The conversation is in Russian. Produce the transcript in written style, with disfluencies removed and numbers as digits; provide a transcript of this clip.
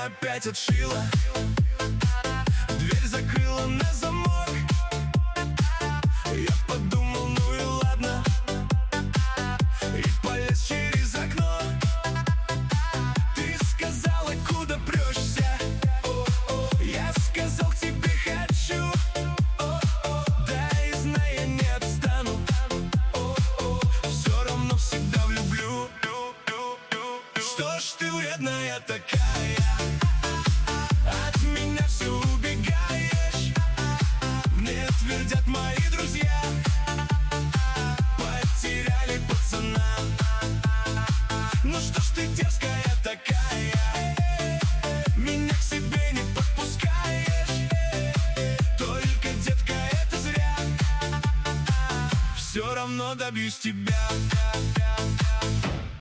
меня опять отшила, дверь закрыла на замок. Я подумал, ну и ладно, и полез через окно. Ты сказала, куда прешься, я сказал, к тебе хочу. Да, и знай, я не отстану, все равно всегда влюблю. Что ж ты вредная такая, от меня все убегаешь. Мне твердят мои друзья, потеряли пацана. Ну что ж ты дерзкая такая, меня к себе не подпускаешь. Только, детка, это зря, все равно добьюсь тебя.